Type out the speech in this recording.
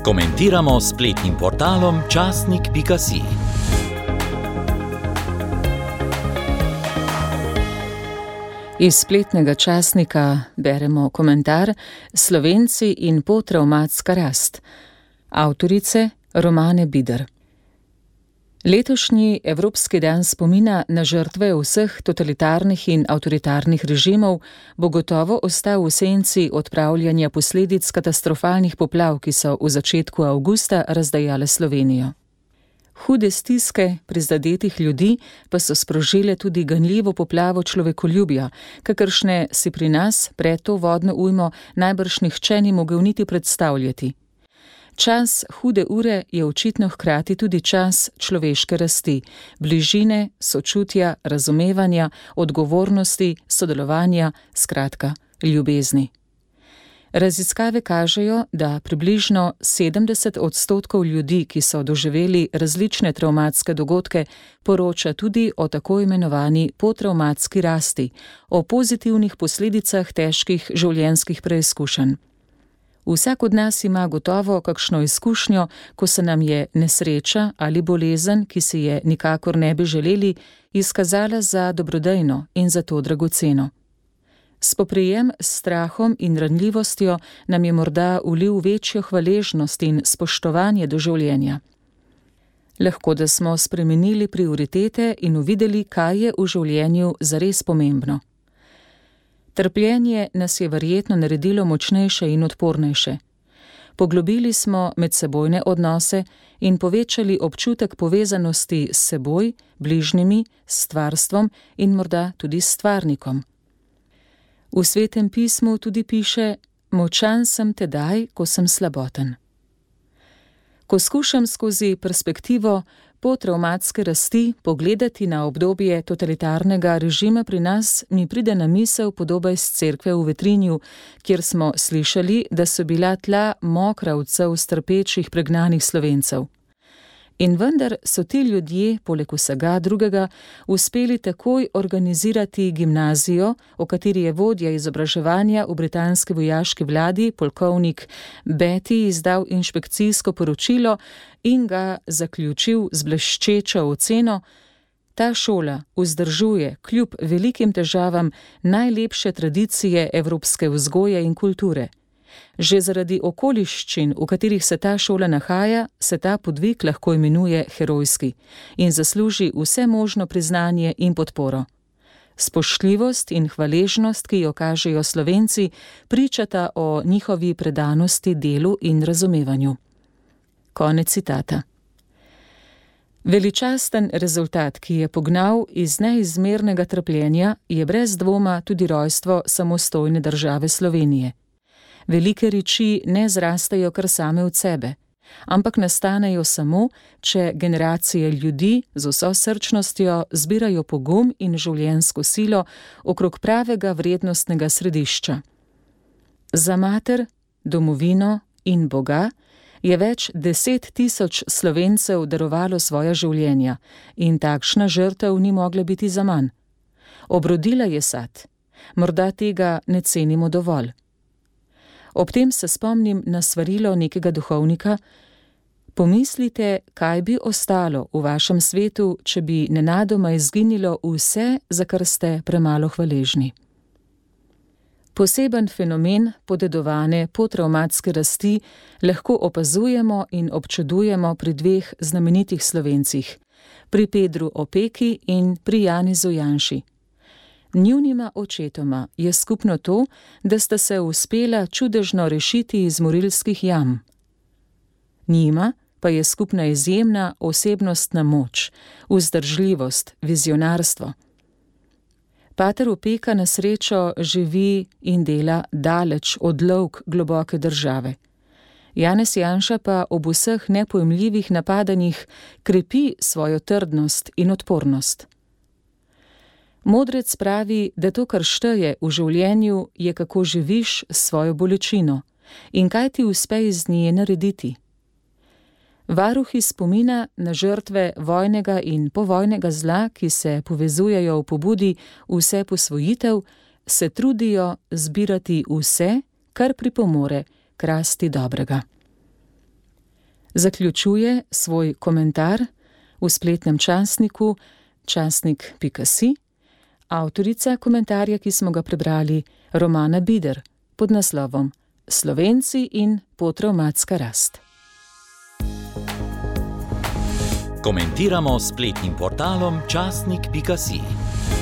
Komentiramo s spletnim portalom časnik.si. Iz spletnega časnika beremo komentar Slovenci in potravmatska rast. Avtorice Romane Bider. Letošnji Evropski dan spomina na žrtve vseh totalitarnih in avtoritarnih režimov bo gotovo ostal v senci odpravljanja posledic katastrofalnih poplav, ki so v začetku avgusta razdejale Slovenijo. Hude stiske prizadetih ljudi pa so sprožile tudi ganljivo poplavo človekoljubja, kakršne si pri nas pred to vodno ujmo najbrž nihče ni mogel niti predstavljati. Čas hude ure je očitno hkrati tudi čas človeške rasti, bližine, sočutja, razumevanja, odgovornosti, sodelovanja, skratka, ljubezni. Raziskave kažejo, da približno 70% ljudi, ki so doživeli različne travmatske dogodke, poroča tudi o tako imenovani potravmatski rasti, o pozitivnih posledicah težkih življenjskih preizkušenj. Vsak od nas ima gotovo kakšno izkušnjo, ko se nam je nesreča ali bolezen, ki si je nikakor ne bi želeli, izkazala za dobrodejno in zato dragoceno. Spoprijem s strahom in ranljivostjo nam je morda vlil večjo hvaležnost in spoštovanje do življenja. Lahko da smo spremenili prioritete in uvideli, kaj je v življenju zares pomembno. Trpljenje nas je verjetno naredilo močnejše in odpornejše. Poglobili smo medsebojne odnose in povečali občutek povezanosti s seboj, bližnjimi, s stvarstvom in morda tudi s stvarnikom. V Svetem pismu tudi piše: močan sem tedaj, ko sem slaboten. Ko skušam skozi perspektivo potravmatske rasti pogledati na obdobje totalitarnega režima pri nas, mi pride na misel podoba iz cerkve v Vetrinju, kjer smo slišali, da so bila tla mokra od solz trpečih pregnanih Slovencev. In vendar so ti ljudje, poleg vsega drugega, uspeli takoj organizirati gimnazijo, o kateri je vodja izobraževanja v britanski vojaški vladi, polkovnik Beatty, izdal inšpekcijsko poročilo in ga zaključil z bleščečo oceno: ta šola vzdržuje kljub velikim težavam najlepše tradicije evropske vzgoje in kulture. Že zaradi okoliščin, v katerih se ta šola nahaja, se ta podvig lahko imenuje herojski in zasluži vse možno priznanje in podporo. Spoštljivost in hvaležnost, ki jo kažejo Slovenci, pričata o njihovi predanosti delu in razumevanju. Konec citata. Veličasten rezultat, ki je pognal iz neizmernega trpljenja, je brez dvoma tudi rojstvo samostojne države Slovenije. Velike reči ne zrastejo kar same od sebe, ampak nastanejo samo, če generacije ljudi z vso srčnostjo zbirajo pogum in življenjsko silo okrog pravega vrednostnega središča. Za mater, domovino in Boga je več 10.000 Slovencev darovalo svoja življenja in takšna žrtev ni mogla biti zaman. Obrodila je sad, morda tega ne cenimo dovolj. Ob tem se spomnim na svarilo nekega duhovnika: pomislite, kaj bi ostalo v vašem svetu, če bi nenadoma izginilo vse, za kar ste premalo hvaležni. Poseben fenomen podedovane potravmatske rasti lahko opazujemo in občudujemo pri dveh znamenitih Slovencih, pri Pedru Opeki in pri Janezu Janši. Njunima očetoma je skupno to, da sta se uspela čudežno rešiti iz morilskih jam. Njima pa je skupna izjemna osebnostna moč, vzdržljivost, vizionarstvo. Pater Opeka na srečo živi in dela daleč od lovk globoke države. Janez Janša pa ob vseh nepojmljivih napadanjih krepi svojo trdnost in odpornost. Modrec pravi, da to, kar šteje v življenju, je, kako živiš s svojo bolečino in kaj ti uspe iz nje narediti. Varuhi spomina na žrtve vojnega in povojnega zla, ki se povezujejo v pobudi vse posvojitev, se trudijo zbirati vse, kar pripomore k rasti dobrega. Zaključuje svoj komentar v spletnem časniku časnik.si avtorica komentarja, ki smo ga prebrali, Romana Bider, pod naslovom Slovenci in potravmatska rast. Komentiramo s spletnim portalom časnik.si.